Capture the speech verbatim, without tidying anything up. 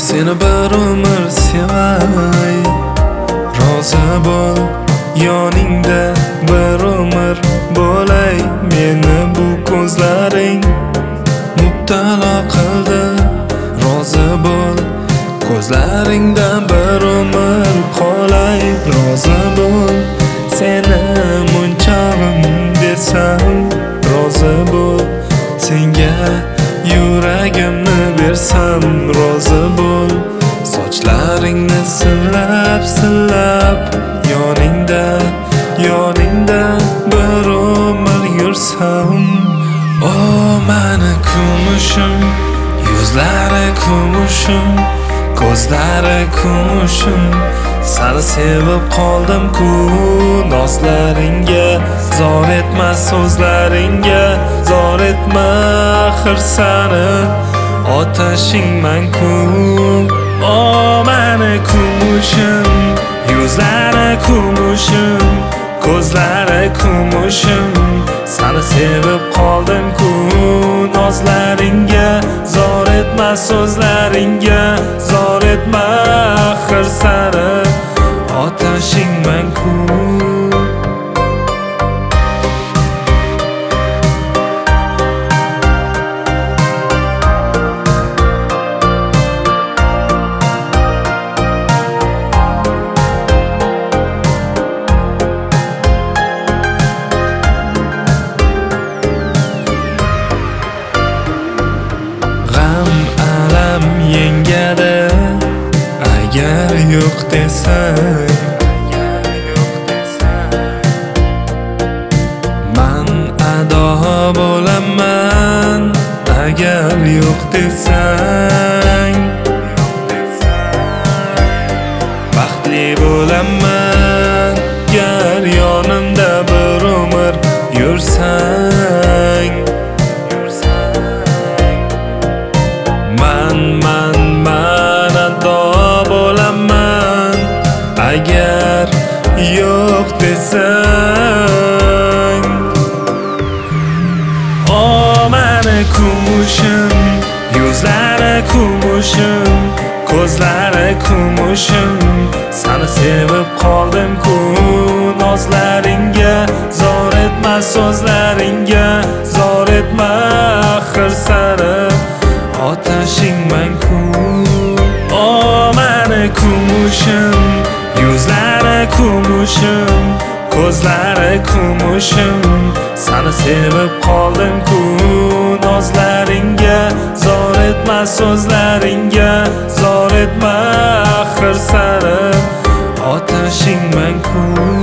Seni bir umr sevay, rozi bo'l yoningda bir umr bo'lay. Meni bu ko'zlaring mubtalo qildi, rozi bo'l ko'zlaringdan bir umr qolay. Rozi bo'l seni munchog'im desam, rozi bo'l senga yuragimni bersam, rozi bo'l sochlaringni silab silab yoningda yoningda bir umr yursam. O mani kumushim, yuzlari kumushim, ko'zlari kumushim, seni sevib qoldim-ku. Nozlaringga zor etma, so'zlaringga zor etma, axir sani otashingman-ku. O mani kumushim, yuzlari kumushim, ko'zlari kumushim, seni sevib qoldim-ku. Nozlaringga zor etma, so'zlaringga zor etma, axir sani otashingman-ku. Yengadi agar yo'q desang, man ado bo'laman agar yo'q desang. Baxtli bo'laman agar yonimda bir umr yursang. Man man man ado bo'laman agar yo'q desang. O mani kumushim, yuzlari kumushim, ko'zlari kumushim, seni sevib qoldim-ku. Nozlaringga zor etma, so'zlaringga zor etma, axir sani otashingman-ku. O mani kumushim, yuzlari kumushim, ko'zlari kumushim, seni sevib qoldim-ku. Nozlaringga zor etma, so'zlaringga zor etma, axir sani otashingman-ku.